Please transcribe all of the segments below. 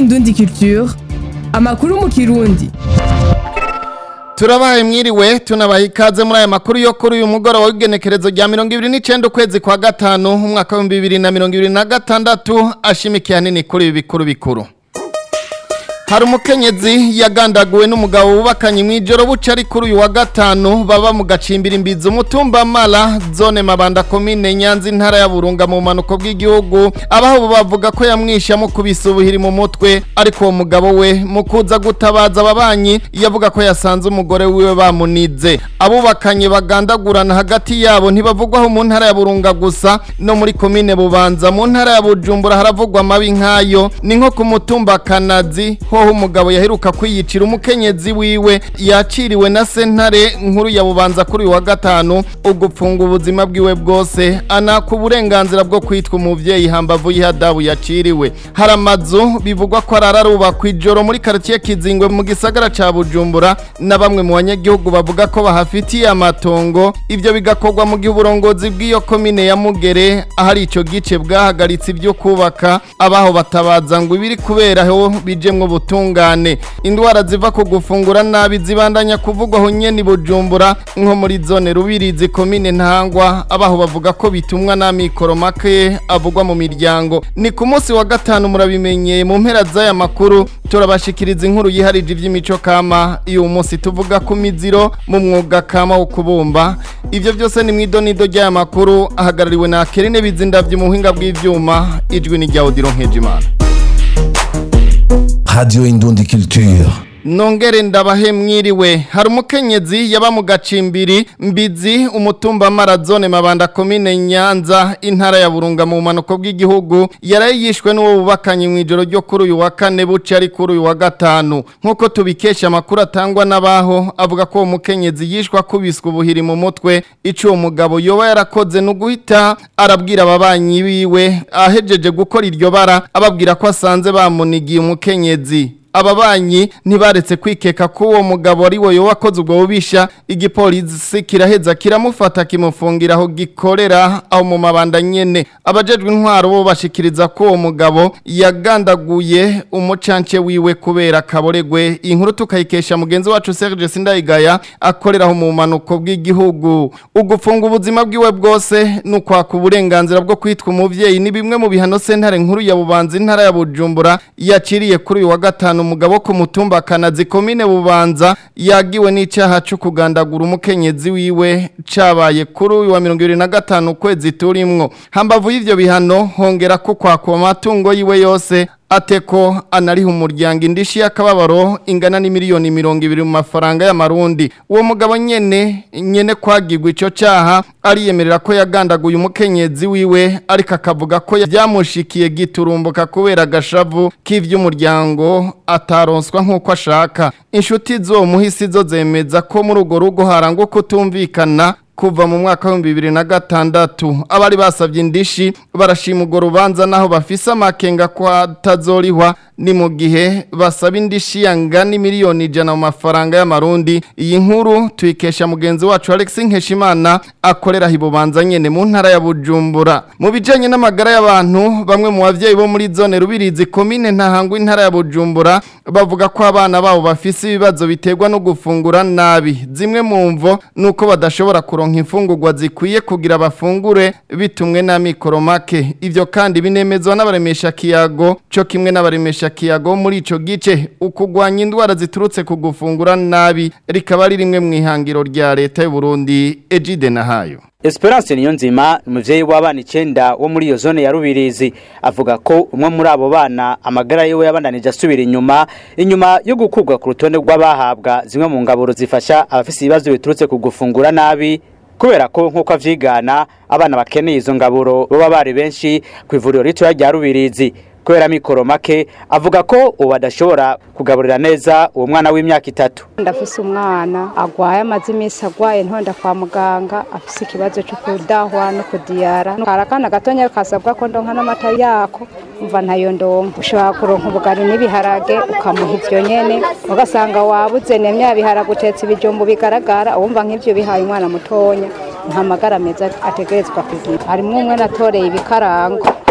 Indundi Culture, amakuru mu Kirundi. Turabaye mwiriwe tunabaha ikaze muri aya makuru yo kuri uyu mugoroba w'igenekerezo rya 29 ukwezi kwa gatanu umwaka wa 2026 ashimikiye hanini kuri ibi bikuru. Hari umukenyezi yagandaguwe n'umugabo wubakanye mwijoro bucari kuri uyu wa gatanu baba mu gacimbira imbizi umutumba Mala zone Mabanda commune Nyanza intara ya Burunga mu manuko bw'igihugu abaho bavuga ko yamwisha mu kubisubuhira mu mutwe ariko uwo mugabo we mukuza gutabaza ababanyi yavuga ko yasanze umugore wiwe bamunize abubakanye bagandagurana hagati yabo ntibavugwaho mu ntara ya Burunga gusa no muri commune Bubanza mu ntara ya Bujumbura haravugwa amabi nkayo ni nko ku mutumba Kanazi ho umugabo yaheruka kwiyicira umukenyezi wiwe yaciriwe na sentare nkuru ya Bubanza kuri wa gatanu ugupfunga ubuzima bwiwe bwose anaka uburenganzira bwo kwitwa umuvyeyi hambavu y'ihadabu yaciriwe haramazu bivugwa ko araruba kwijoro muri quartier Kizingwe mu gisagara ca Bujumbura na bamwe mu banyagihugu bavuga ko bahafitiye amatongo ivyo bigakorwa mu gihe uburongozi bw'iyo commune ya Mugere ahari ico gice bwahagaritse ibyo kubaka abaho batabaza ngo ibiri kubera ho bijemwe butungane indwara ziva ku gufungura nabi zibandanya kuvugwaho nyene Bujumbura nko muri zone Rubirizi commune Ntangwa abaho bavuga ko bitumwa na mikoro make avugwa mu miryango ni ku munsi wa gatanu murabimenye mu mpera z'aya makuru turabashikiriza inkuru yiharije ivy'imico kama iyo munsi tuvuga ku miziro mu mwuga kama wo kubumba ivyo byose ni mwidonido ry'aya makuru ahagarariwe na Kerine Bizindavye mu buhinga bw'ivyuma ijwi ni rya Odilo Nkejimana. Radio Indundi Culture. Nongere ndabahe mwiriwe hari umukenyezi yaba mu gacimbiri mbizi umutumba Marazone Mabanda commune Nyanza intara ya Burunga mu manuko bw'igihugu yarayishwe n'uwo bubakanye mwijoro ryo kuri uyu wa kane bucari kuri uyu wa gatanu nkuko tubikesha makuru atangwa nabaho avuga ko umukenyezi yishwa kubiswa ubuhiri mu mutwe ico uwo mugabo yoba yarakoze no guhita arabwira ababanyi biwe ahejeje gukora iryo bara ababwira ko asanze bamunigiye umukenyezi ababanyi ntibaretse kwikeka ko uwo mugabo ari we wakoze ubwo bubisha igipolisi kiraheza kiramufata kimufungira aho gikorera aho mu Mabanda nyene abajejwe intwaro bo bashikiriza ko uwo mugabo yagandaguye umucance wiwe kubera kaboregwe inkuru tukayikesha mugenzi wacu Serge Sindayigaya akorera aho mu manuko bw'igihugu ugufunga ubuzima bwiwe bwose nukwaka uburenganzira bwo kwitwa umuvyeyi ni bimwe mu bihano sentare nkuru ya Bubanza intara ya Bujumbura yaciriye kuri uyu wa gatanu umugabo ku mutumba Kanazi commune Bubanza yagiwe n'icaha cyo kugandagura umukenyezi wiwe cabaye kuri uyu wa 25 kwezi turimwo hambavu y'ivyo bihano hongera ko kwakwa amatungo yiwe yose ateko anariho umuryango indishi y'akababaro ingana ni miliyoni 200 mu mafaranga y'amarundi uwo mugabo nyene kwagirwa ico caha ariyemerera ko yagandaguye umukenyezi wiwe ariko akavuga ko byamushikiye giturumbuka kubera gashavu k'ivy'umuryango ataronswa nkuko ashaka inshuti zo muhisi zo zemeza ko muri ugo rugo harangwa kutumvikana kuva mu mwaka wa 2006 abari basavye indishi barashima ugo rubanza naho bafise amakenga kwa tazorihwa ni mu gihe basaba indishi yangana miliyoni 100 mu mafaranga y'amarundi iyi nkuru tuyikesha mugenzi wacu Alex Nkeshimana akorera Bubanza nyene mu ntara ya Bujumbura mu bijanye n'amagara y'abantu bamwe mu bavyeyi bo muri zone Rubirizi commune Ntahangwa intara ya Bujumbura bavuga ko abana babo bafise ibibazo biterwa no gufungura nabi zimwe mu mvo nuko badashobora kuronka imfungurwa zikwiye kugira bafungure bitumwe na mikoro make ivyo kandi binemezwa n'abaremesha kiyago cyo kimwe n'abaremesha kiyago muri ico gice ukugwanya indwara ziturutse ku gufungura nabi rikaba ari rimwe mu ihangiro rya leta y'u Burundi Ejide Nahayo. Esperance Niyonzima umuvyeyi w'abana 9 wo muri iyo zone ya Rubirizi avuga ko umwe muri abo bana amagara yewe yabandanije asubira inyuma yo gukugwa ku rutonde rw'abahabwa zimwe mu ngaburo zifasha abafise ibibazo biturutse ku gufungura nabi kubera ko nkuko avyigana abana bakeneye izo ngaburo bo bari benshi ku ivuriro rito rya Rubirizi kubera mikoro make avuga ko ubadashobora kugaburira neza uwo mwana w'imyaka 3 ndafise umwana agwaye amazi imisi agwaye ntonda kwa muganga afise ikibazo cyo kudahwa no kudiyara karakana gatonya kasabwa ko ndonka n'amata yako umva ntayo ndonka ushobora kuronka ubugari n'ibiharage ukamuha ivyo nyene ugasanga wabuze nemya biharage utetse ibijumbu bigaragara umva nk'ivyo bihaye umwana mutonya nta magara meza ategerezwa kugira harimo umwe natoreye ibikarango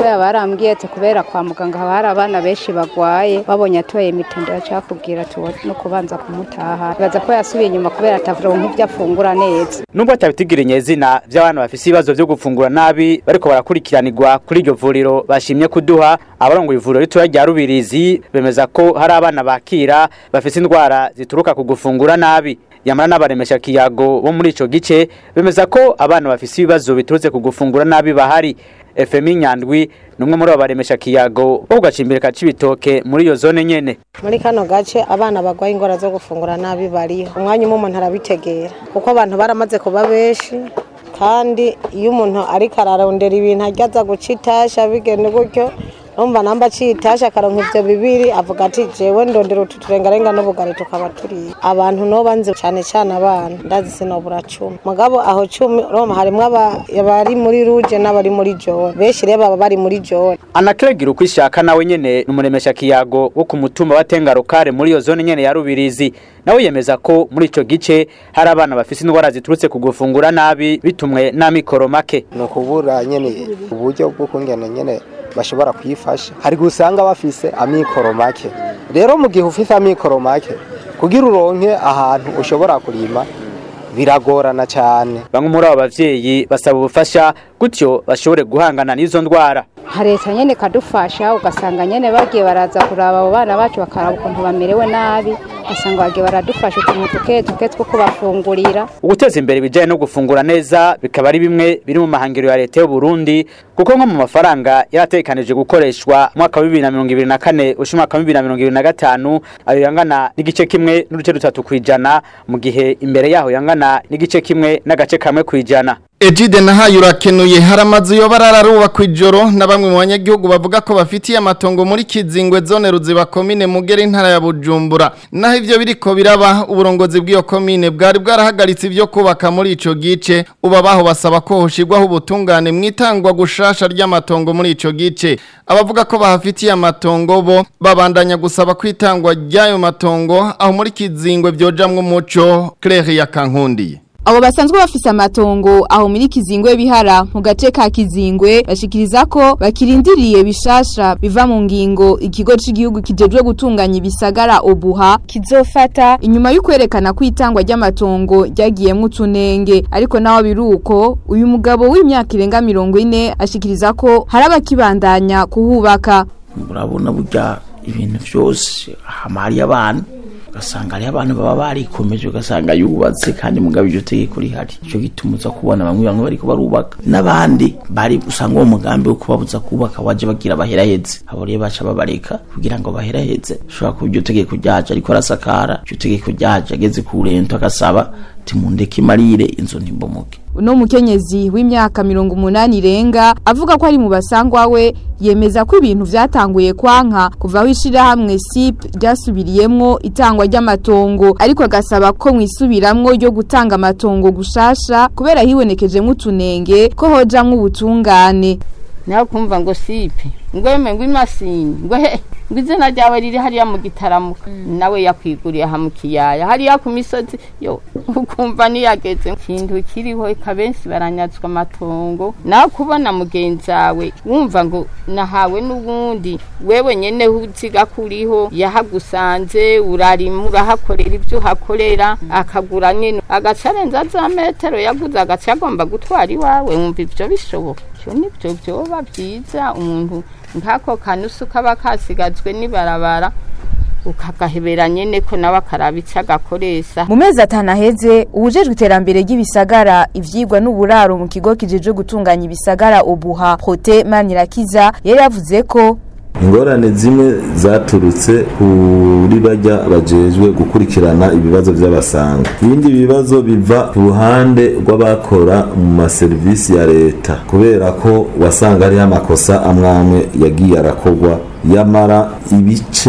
gatoya barambwiye ati kubera kwa muganga haba hari abana benshi bagwaye babonye atoye imitende bacakubwira no kubanza kumutaha baza ko yasubiye inyuma kubera atavuronka ivyo afungura neza nubwo atabitigirinye izina vy'abana bafise ibibazo vyo gufungura nabi bariko barakurikiranirwa kuri iryo vuriro bashimye kuduha abarongoye ivuriro ritoya rya Rubirizi bemeza ko hari abana bakira bafise indwara zituruka ku gufungura nabi yamara n'abaremesha kiyago bo muri ico gice bemeza ko abana bafise ibibazo biturutse ku gufungura nabi bahari FMI Nyandwi numwe muri abaremesha kiyago bo gacimbire ka Cibitoke muri iyo zone nyene muri kano gace abana bagwaye ingora zo gufungura nabi bariho umwanya umuntu arabitegera kuko abantu baramaze kuba benshi kandi iyo umuntu ari kararondera ibintu ajyaza gucitasha bigende gutyo numva namba citasha karonka ivyo bibiri avuga ati jewe ndondera uturengarenga n'ubugari tukaba turi abantu no banze cyane cyane abana ndazi sinobura 10 mugabo aho 10 Roma harimwe abari muri ruje n'abari muri jone beshi reba bari muri jone Anaklegira ukwishaka nawe nyene numuremesha kiyago wo ku mutumba wa Tengarukare muri iyo zone nyene ya Rubirizi nawe yemeza ko muri ico gice hari abana bafise indwara ziturutse ku gufungura nabi bitumwe n'amikoro make no kubura nyene uburyo bwo kungena nyene bashobora kwifasha hari gusanga bafise amikoro make rero mu gihe ufite amikoro make kugira uronke ahantu ushobora kurima biragorana cyane bamwe muri abo bavyeyi basaba ubufasha gutyo bashobore guhangana n'izo ndwara leta nyene kadufasha ugasanga nyene bagiye baraza kuraba abo bana bacu bakaraba ukuntu bamerewe nabi ugasanga bagiye baradufasha utuntu tuke two kubafungurira uguteza imbere ibijanye no gufungura neza bikaba ari bimwe biri mu mahangiro ya leta y'u Burundi kuko nko mu mafaranga yaratekanije gukoreshwa mu mwaka wa 2024 ushimaka wa 2025 ayo yangana n'igice kimwe n'uruce 3% mu gihe imbere yaho yangana n'igice kimwe n'agace kamwe kwijana Ejide nahaye urakenuye haramazu yo barararuba kwijoro na bamwe mu banyagihugu bavuga ko bafitiye amatongo muri Kizingwe zone Ruziba komine Mugere intara ya Bujumbura naho ivyo biriko biraba uburongozi bw'iyo komine bwari bwarahagaritse ivyo kubaka muri ico gice ubabaho basaba ko hoshirwaho ubutungane mwitangwa gushasha ry'amatongo muri ico gice abavuga ko bahafitiye amatongo bo babandanya gusaba kwitangwa ry'ayo matongo aho muri Kizingwe vyojamwe umuco Claire ya Kankundiye Abo basanzwe bafise amatongo aho muri Kizingwe bihara mu gace ka Kizingwe bashikiriza ko bakirindiriye bishasha biva mu ngingo ikigo c'igihugu kijejwe gutunganya ibisagara obuha kizofata inyuma y'ukwerekana kwitangwa ry'amatongo ryagiyemwe utunenge ariko naho biruko uyu mugabo w'imyaka irenga 40 ashikiriza ko harabakibandanya kuhubaka murabona burya ibintu byose hamari y'abantu ugasanga ari abantu baba barikomeje ugasanga yubatse kandi mugabo iryo tegeko rihari cyo gitumuza kubona bamwe bariko barubaka n'abandi bari usanga uwo mugambi wo kubabuza kubaka waje bagira baheraheze abo rero baca babareka kugira ngo baheraheze shobora ku iryo tegeko ryaje ariko arasakara iryo tegeko ryaje ageze ku rento agasaba timundeke imarire inzo ntimbomuke uno mukenyezi w'imyaka 80 irenga avuga ko ari mu basangwa we yemeza ko ibintu vyatanguye kwanka kuva wishira hamwe SIP ryasubiriyemwo itangwa ry'amatongo ariko agasaba ko mwisubiramwo ryo gutanga amatongo gushasha kubera hibonekeje mutunenge ko hojamwe ubutungane naho kumva ngo SIP ngweme ngwimasini ngwe ngizena ryawe riri hariya mu gitaramuka nawe yakwiguriye ha mu kiyaya hariya ku misozi yo ukumva niyageze kintu kiriho kabensi baranyatswa amatongo naho kubona mugenzawe wumva ngo nahawe n'ubundi wewe nyene uziga kuriho yahagusanze urarima urahakorera ibyo hakorera akagura nyene agacarenza za metero yaguze agacagomba gutwara iwawe wumva ivyo bishoboka cyo nibyo byoba byiza umuntu nkako kanusu kaba kasigazwe nibarabara ukagahebera nyene ko nawe akarabica agakoresha mu mezi atanaheze ubujejwe iterambere ry'ibisagara ivyigwa n'uburaro mu kigo kijeje gutunganya ibisagara obuha Prote Manirakiza yari yavuze ko ingorane zimwe zaturutse kuri bajya bajejwe gukurikirana ibibazo by'abasanga ibindi bibazo biva ku ruhande rw'abakora mu maserivisi ya leta kubera ko wasanga ari amakosa amwamwe yagiye arakogwa yamara ibice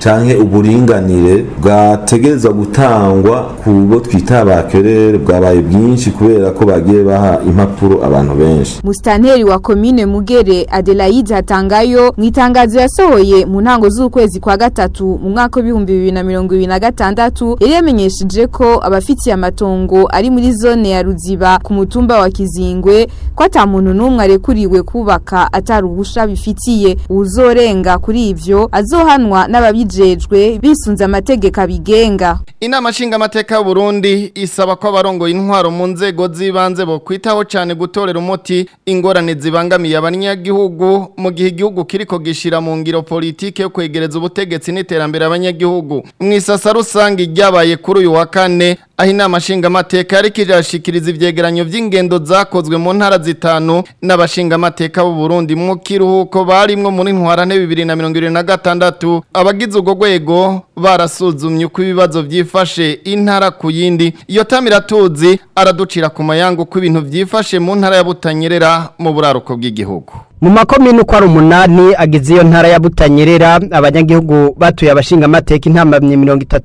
canke uburinganire bwategerezwa gutangwa ku bo twita abakerere bwabaye bwinshi kubera ko bagiye baha impapuro abantu benshi. Mustanteri wa komine Mugere Adelaide Hatangayo mwitangazo yasohoye mu ntango z'ukwezi kwa gatatu mu mwaka wa 2026 yamenyesheje ko abafitiye amatongo ari muri zone ya Ruziba ku mutumba wa Kizingwe ko ata muntu numwe arekuriwe kubaka ataruhusha bifitiye. Uzorenga kuri ivyo azohanwa n'ababijejwe bisunze amategeko abigenga. Inama nshingamateka y'u Burundi isaba ko abarongo intwaro mu nzego zibanze bo kwitaho cyane gutorera umuti ingorane zibangamiye abanyagihugu mu gihe igihugu kiriko gishira mu ngiro politike yo kwegereza ubutegetsi n'iterambere abanyagihugu. Mwisasa rusangi ryabaye kuri uyu wa kane aho inama nshingamateka yari kirashikiriza ivyegeranyo vy'ingendo zakozwe mu ntara zitanu n'abashingamateka b'u Burundi mu kiruhuko barimwo muri ntwarante 2026. Abagize ubwo rwego barasuzumye uko ibibazo vyifashe intara ku yindi. Iyo Tamiratuzi araducira ku mayangu ko ibintu vyifashe mu ntara ya Butanyerera mu buraruko bw'igihugu. Mu makomine uko ari 8 agize iyo ntara ya Butanyerera abanyagihugu batuye abashingamateka intambamye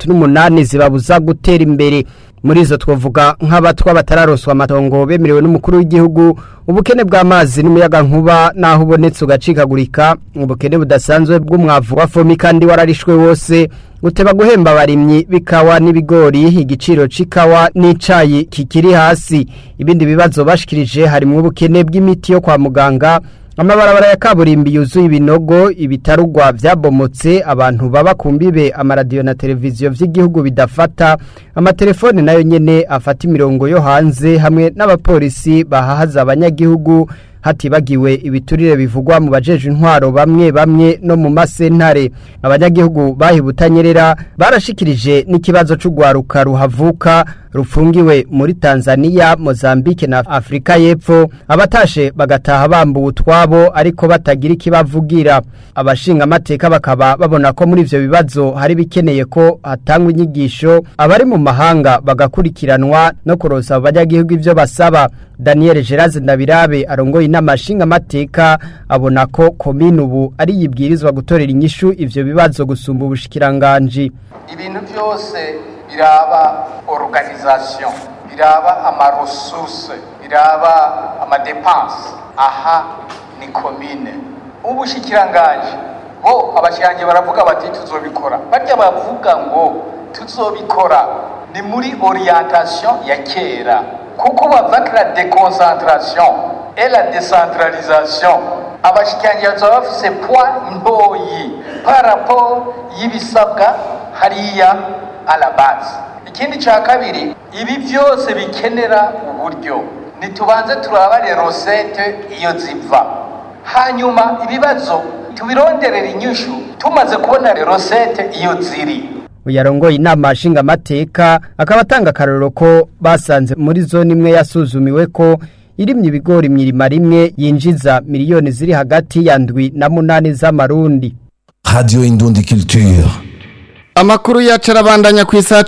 38 zibabuza gutera imbere. Muri izo twavuga nk'abatwa batararoswa amatongo bemerewe n'umukuru w'igihugu, ubukene bw'amazi n'umuyaga nkuba naho ubonetse ugacikagurika, ubukene budasanzwe bw'umwavu wa fomi kandi wararishwe wose, guteba guhemba abarimyi bikawa n'ibigori, igiciro c'ikawa n'icayi kikiri hasi. Ibindi bibazo bashikirije harimo ubukene bw'imiti yo kwa muganga, amabarabara ya kaburimbi yuzuye ibinogo, ibitarugwa vyabomotse, abantu baba kumbibe, amaradiyo na televiziyo vy'igihugu bidafata, amatelefone nayo nyene afata imirongo yo hanze, hamwe n'abapolisi bahahaza abanyagihugu, hatibagiwe ibiturire bivugwa mu bajeje intwaro bamwe no mu masentare. Abanyagihugu bahibutanyerera barashikirije n'ikibazo c'ugwaruka ruhavuka rufungiwe muri Tanzania, Mozambique na Afrika y'Epfo, abatashe bagataha bambuwe utwabo ariko batagira ikibavugira. Abashinga amateka bakaba babona ko muri ivyo bibazo hari bikeneye ko hatangwa inyigisho, abari mu mahanga bagakurikiranwa no kurosa abanyagihugu ivyo basaba. Daniel Geraze Ndabirabe arongoye inamashinga amateka abona ko komine ubu ari yibwirizwa gutorera inyishu ivyo bibazo gusumba ubushikiranganje. Ibintu byose biraba organisation, biraba ama ressources, biraba ama dépenses. Aha ni komine. Ubushikiranganje bo abashikiranganje baravuga bati tuzobikora. Barya bavuga ngo tuzobikora ni muri orientation ya kera. Kuko bavaka la déconcentration et la décentralisation, abashikiranganje bazaba bafise poids ntoyi par rapport y'ibisabwa hariya à la base. Ikindi ca kabiri, ibi byose bikenera uburyo, nitubanze turaba les recettes iyo ziva, hanyuma ibibazo tubironderera inyishu tumaze kubona les recettes iyo ziri. Uyarongoye inama nshinga amateka akaba atanga karoro ko basanze muri zone imwe yasuzumiwe ko irimye ibigori mwirima rimwe yinjiza miliyoni ziri hagati ya 7 na 8 z'amarundi. Radio Indundi Culture. Amakuru yacarabandanya ku isaha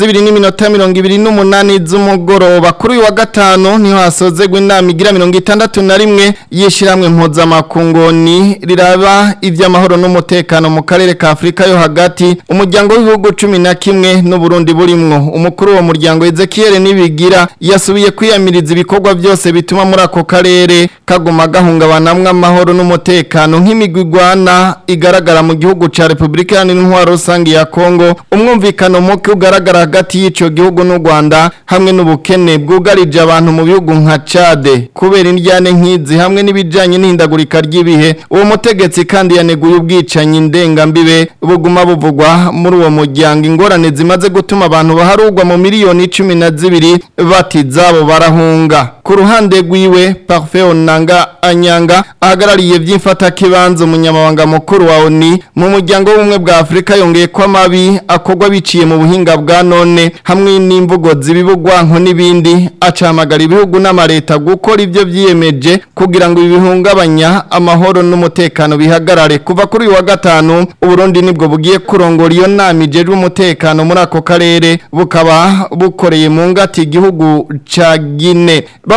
12:28 z'umugoroba kuri uyu wa gatanu niho hasozegwa inama igira 61 yishiramwe mpuzamakungu riraba ivy'amahoro n'umutekano mu karere ka Afrika yo hagati, umuryango w'ibihugu 11 n'u Burundi burimwo. Umukuru wa muryango Ezekiel Nibigira yasubiye kwiyamiriza ibikorwa byose bituma muri ako karere kaguma gahungabanamwe amahoro n'umutekano nk'imigwigwana igaragara mu gihugu ca Republika y'Intwaro rusangi ya Kongo, umwumvikano muke ugaragara hagati y'ico gihugu n'u Rwanda, hamwe n'ubukene bwugarije abantu mu bihugu nka Chad kubera indyane nk'izi hamwe n'ibijanye n'ihindagurika ry'ibihe. Uwo mutegetsi kandi yaneguye ubwicanyi ndengambibe buguma buvugwa muri uwo muryango, ingorane zimaze gutuma abantu baharugwa mu miliyoni 12 batizabo barahunga. Ku ruhande rwiwe Parfait Onanga Anyanga ahagarariye vy'imfata kibanzo umunyamabanga mukuru wa ONU mu muryango w'ubumwe bwa Afrika yongeye ko amabi akogwa biciye mu buhinga bwa none hamwe n'imvugo zibibugwa nko n'ibindi, acamagara ibihugu n'amareta gukora ivyo vyiyemeje kugira ngo ibihungabanya amahoro n'umutekano bihagarare. Kuva kuri uyu wa gatanu Uburundi nibwo bugiye kurongora iyo nama ijejwe umutekano muri ako karere, bukaba bukoreye mu ngati igihugu ca Guinea.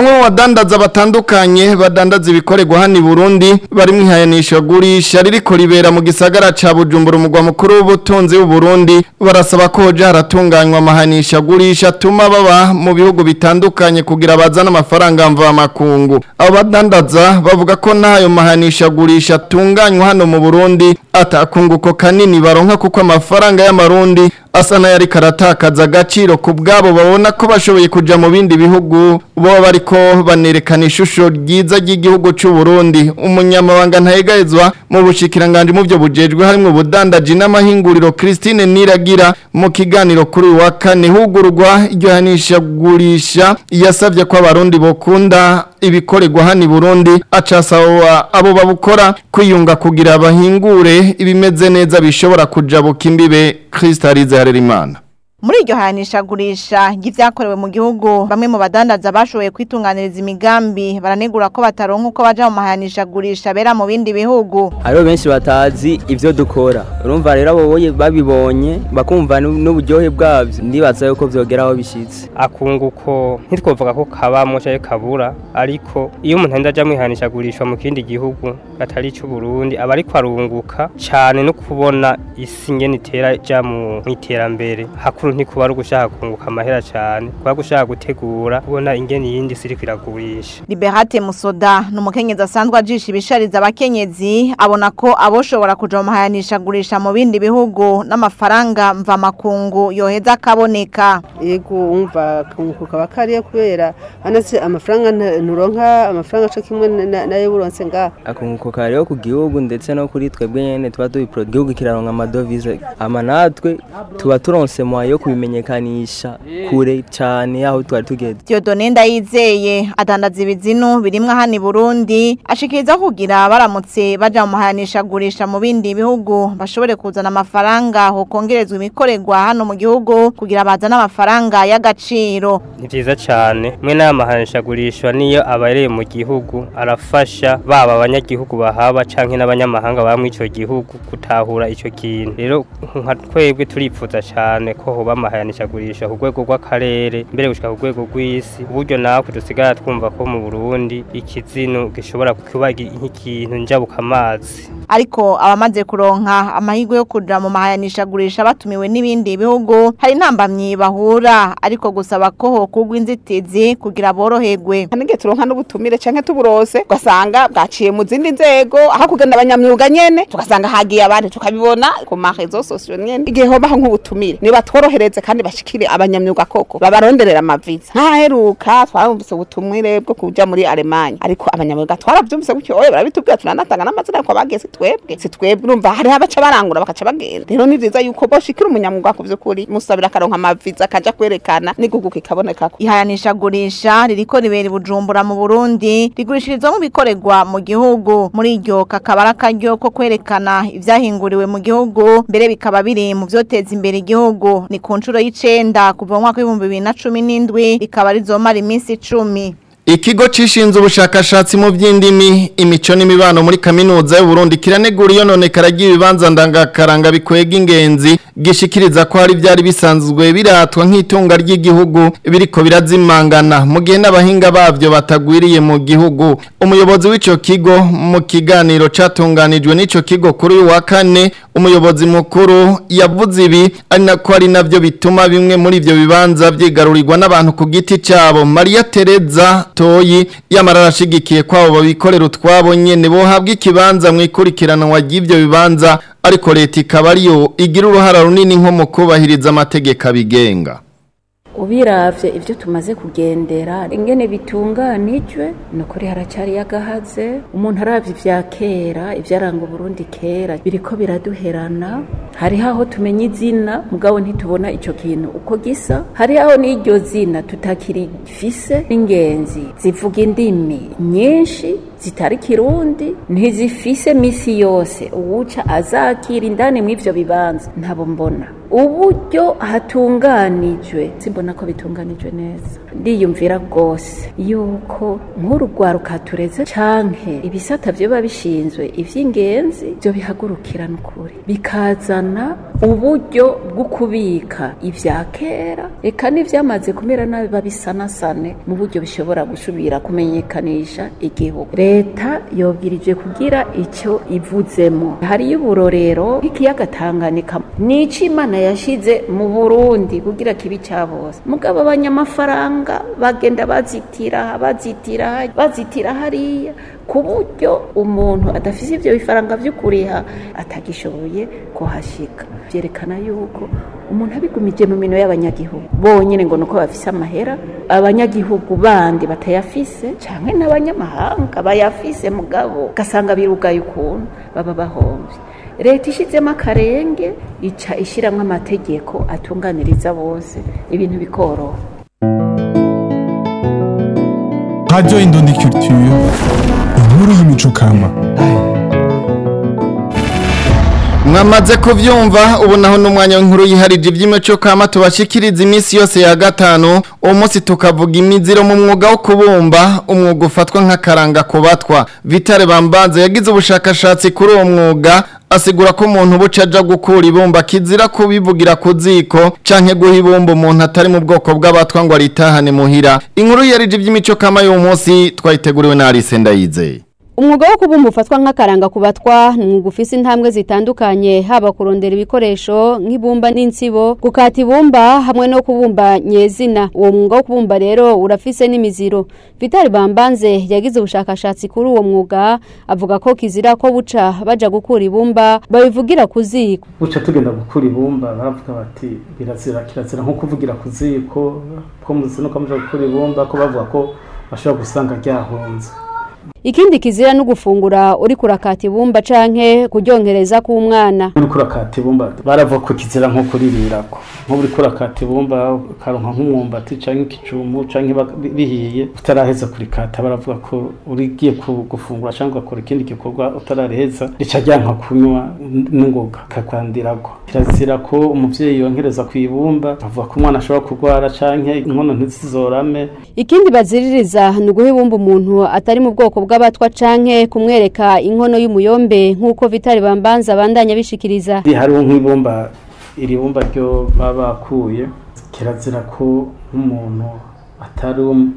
bamwe mu badandaza batandukanye badandaza ibikorerwa hano i Burundi bari mu ihayanisha gurisha ririko ribera mu gisagara ca Bujumbura umugwa mukuru w'ubutunzi w'u Burundi barasaba ko hoja haratunganywa amahanisha gurisha atuma baba mu bihugu bitandukanye kugira bazana amafaranga mva makungu. Abo badandaza bavuga ko nayo mahanisha gurisha atunganywa hano mu Burundi atakunguko kanini baronka kuko amafaranga y'amarundi asa n'ayari karatakaza agaciro ku bwabo babona ko bashoboye kuja mu bindi bihugu bo bariko banerekana ishusho ryiza ry'igihugu cy'u Burundi. Umunyamabanga ntayegayezwa mu bushikiranganje mu byo bujejwe harimo ubudandaji n'amahinguriro Christine Niragira mu kiganiro kuri wa kane hugurwa iryo hanisha gurisha yasavye ko abarundi bokunda ibikorerwa hano i Burundi acasawa abo babukora kwiyunga kugira abahingure ibimeze neza bishobora kujabuka imbibe Kristalize Harerimana. Muri iryo hanishagurisha ry'ivyakorewe mu gihugu bamwe mu badandaza bashoboye kwitunganiriza imigambi baranegura ko bataronka uko baja mu mahanishagurisha bera mu bindi bihugu. Hariho benshi batazi ivyo dukora. Urumva rero abo babibonye bakumva n'uburyohe bwavyo ndibaza yuko vyogeraho bishitse. Akunguko ntitwovuga ko kabamo cyaye kabura ariko iyo umuntu ndaja mu ihanishagurisha mu kindi gihugu atari cy'u Burundi aba ariko arunguka cyane no kubona isi ngene itera ja mu iterambere. Hakuru ntikuba gushaka kunguka amahera cyane kwa gushaka gutegura ubona ingeni yindi siri kwiragurisha. Liberate Musoda n'umukenyezi asanzwe ajisha ibishariza abakenyezi abona ko aboshobora kuja mu hayanishagurisha mu bindi bihugu n'amafaranga mva makungu yoheza kaboneka. Yego umva kunguka bakariye kubera anase amafaranga nturonka amafaranga cyo kimwe nayo buronse nga akunguka kariyo ku gihugu ndetse no kuri twebwe nyene tuba dubiproduce igihugu kiraronka amadovize amanatwe tuba turonse yo kubimenyekanisha kure cyane aho twari tugeze. Theodone Ndayizeye adandaza ibizinu birimwa hano i Burundi ashikiriza kugira baramutse baja mu hayanishagurisha mu bindi bihugu bashobore kuzana amafaranga ho kongerezwa imikorerwa hano mu gihugu kugira bazana amafaranga y'agaciro. Ni byiza cyane mwe n'amahanishagurisha niyo abareye mu gihugu arafasha baba abanyagihugu bahaba canke n'abanyamahanga bamwe ico gihugu gutahura ico kintu. Rero nka twebwe turipfuza cyane ko hoba amahanishagurisha ku rwego rw'akarere mbere gushika ku rwego rw'isi uburyo nawe dusigara twumva ko mu Burundi ikizino gishobora kuba nk'ikintu njabuka amazi. Ariko abamaze kuronka amahirwe yo kuja mu mahanishagurisha batumiwe n'ibindi bihugu hari ntambamye bahura ariko gusaba ko hokugwa inzitizi kugira boroherwe. Hanige turonka n'ubutumire canke tuburose ugasanga bwaciye mu zindi nzego aho kugenda abanyamyuga nyene tugasanga hagiye abandi tukabibona ku marezo sociaux nyene igihe hoba nk'ubutumire ni batworohereze kandi bashikire abanyamyuga koko babaronderera amaviza ntaheruka twarumvise ubutumire bwo kuja muri Allemagne ariko abanyamyuga twaravyumvise gutyo oye barabitubwira tunanatanga n'amazina ko bageze twebwe urumva hari abaca barangura bakaca bagenda. Rero ni vyiza yuko boshikira umunyamwuga ku vy'ukuri musabira karonka amaviza kaja kwerekana n'iguguka ikaboneka ko ihayanishagurisha ririko ribera Bujumbura mu Burundi rigurishirizwa mu bikorerwa mu gihugu muri iryo kakabara karyo ko kwerekana ivyahinguriwe mu gihugu mbere bikaba biri mu vyoteza imbere igihugu ni ku nshuro y'icenda kuva mu mwaka w'2017 rikaba rizomara iminsi 10. Ikigo cishinze ubushakashatsi mu by'indimi imico n'imibano muri kaminuza y'u Burundi kiranegura iyo none karagiye ibibanza ndangakaranga bikwega ingenzi gishikiriza ko hari byari bisanzwe biratwa nk'itunga ry'igihugu biriko birazimangana mu gihe n'abahinga bavyo batagwiriye mu gihugu. Umuyobozi w'ico kigo mu kiganiro catunganijwe n'ico kigo kuri uyu wa kane umuyobozi mukuru yavuze ibi ari nako ari navyo bituma bimwe muri ivyo bibanza vyigarurirwa n'abantu ku giti cabo. Maria Tereza Toyi yamararashigikiye kwabo babikorera utwabo nyene bohabwa ikibanza mu ikurikiranwa ry'ivyo bibanza ariko leta ikaba ariyo igira uruhara runini nko mu kubahiriza amategeko abigenga. Ubiravye ivyo tumaze kugendera ingene bitunganijwe nukuri haracari yagahaze umuntu aravye ivya kera ivyaranga Burundi kera biriko biraduherana hari aho tumenya izina mugabo ntitubona ico kintu uko gisa hari aho n'iryo zina tutakiri gifise ingenzi zivuga indimi nyinshi zitari kirundi ntizifise misi yose uwuca azakira indani mw'ivyo bibanza ntabo mbona uburyo hatunganijwe simbona ko bitunganijwe neza ndiyumvira rwose yuko nk'urugwaruka tureze canke ibisata vyoba bishinzwe ivy'ingenzi byo bihagurukirana ukuri bikazana uburyo bwo kubika ivya kera eka n'ivyamaze kumera nabi babisanasane mu buryo bishobora gusubira kumenyekanisha igihugu leta yobwirije kugira icyo ivuzemo hari y'uburorero ikiyaga Tanganyika nici Imana yashize mu Burundi kugira kibi cyabose mugabo abanyamafaranga bagenda bazitira hariya ku buryo umuntu adafise ivyo bifaranga vy'ukuriha atagishoboye kuhashika byerekana yuko umuntu abigumije mu mino y'abanyagihugu bonyene ngo nuko bafise amahera abanyagihugu bandi batayafise canke n'abanyamahanga bayafise mugabo gasanga birugaye ukuntu baba bahomvye leta ishizemo akarenge ica ishiramwe amategeko atunganiriza bose ibintu bikoroha. Radio Indundi Culture, inkuru y'imico kama. Mwamaze kuvyumva ubu naho n'umwanya w'inkuru yiharije ivy'imico kama tubashikiriza iminsi yose ya gatanu uwo munsi tukavuga imiziro mu mwuga wo kubumba umwuga ufatwa nk'akaranga kubatwa Vitale Bambanze yagize ubushakashatsi kuri uwo mwuga asigura ko umuntu buca aja gukura ibumba kizira kubivugira ku ziko canke guha ibumba umuntu atari mu bwoko bw'abatwa ngo aritahane muhira inkuru yarije ivy'imico kama y'uwo munsi twayiteguriwe na Alice Ndayizeye. Umwuga wo kubumba ufatwa nk'akaranga kubatwa ni umwuga ufise intambwe zitandukanye haba kurondera ibikoresho nk'ibumba n'insibo gukata ibumba hamwe no kubumba nyezina uwo mwuga wo kubumba rero urafise n'imiziro Vitale Bambanze yagize ubushakashatsi kuri uwo mwuga avuga ko kizira ko buca baja gukura ibumba babivugira ku ziko buca tugenda gukura ibumba baravuga bati kirazira nko kuvugira ku ziko ko muzino kamuja gukura ibumba ko bavuga ko bashobora gusanga ryahunze. Ikindi kizira no gufungura uri kurakata ibumba canke kuryongereza ku mwana. Uri kurakata ibumba baravuga ko kizira nko kuririrako. Nko uri kurakata ibumba karonka nk'umwumbati canke ikicumu canke bihiye utaraheza kurikata baravuga ko urigiye gufungura canke gukora ikindi gikorwa utarareheza rica ryanka kunywa n'ingoga kakwandirako. Kirazira ko umuvyeyi yongereza ku ibumba avuga ko umwana ashobora kurwara canke inkono ntizizorame. Ikindi baziririza ni guha ibumba umuntu atari mu bwoko bw'abatwa canke kumwereka inkono y'umuyombe nkuko Vitale Bambanza bandanya bishikiriza. Hariho nk'ibumba iri bumba ryo babakuye kirazira ko umuntu atari mu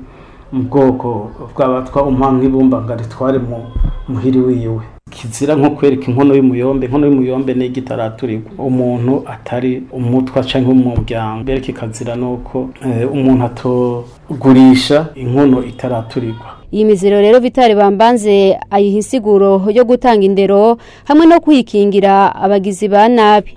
bwoko bw'abatwa umpa nk'ibumba ngaritware mu muhiri wiwe. Kizira nko kwereka inkono y'umuyombe ni igitaraturigwa umuntu atari umutwa canke umuryango bereke kazira nuko umuntu atogurisha inkono itaraturigwa. Iyi miziro rero Vitale Bambanze ayiha insiguro yo gutanga indero hamwe no kwikingira abagizi ba nabi.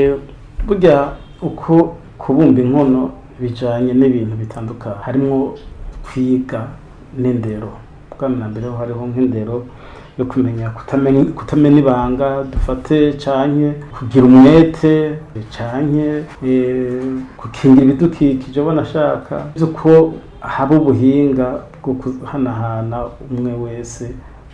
Burya uko kubumba inkono bijanye n'ibintu bitandukanye harimo kwiga n'indero. Bwana mbere hariho nk'indero yo kumenya kutamenya ibanga dufate canke kugira umwete canke gukingira ibidukikije banashaka ko haba ubuhinga bwo kuhanahana umwe wese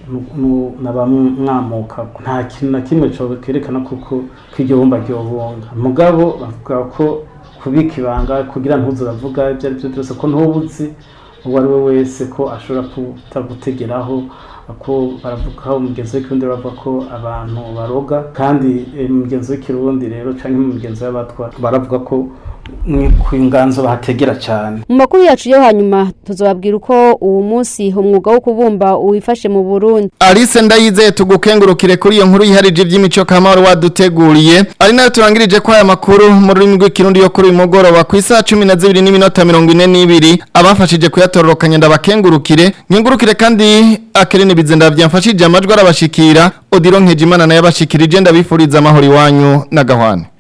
n'abamwamuka nta kintu na kimwe cyo kwerekana kuko kw'iryo bumba ryobonga mugabo bavuga ko kubika ibanga kugira ntuzuravuga ibyo ari byo byose ko ntubuzi uwo ari we wese ko ashobora kutagutegeraho ko baravuga umugenzo w'ikirundi baravuga ko abantu baroga kandi umugenzo w'ikirundi rero canke mu mugenzo y'abatwa baravuga ko kwinganzo bahategera cyane. Mu makuru yacu yo hanyuma tuzobabwira uko uwo munsi umwuga wo kubumba uwifashe mu Burundi. Alice Ndayizeye tugukengurukire kuri iyo nkuru yiharije iby'imico kamaro waduteguriye ari nayo turangirije kwa aya makuru mu rurimi rw'ikirundi yo kuri uyu mugoroba ku isaha 12:42 abafashije kuyatororokanya ndabakengurukire nkengurukire kandi akerene bizenda byamfashije amajwi arabashikira Odiro Nkejimana naye abashikirije ndabifuriza amahoro iwanyu na gahwane.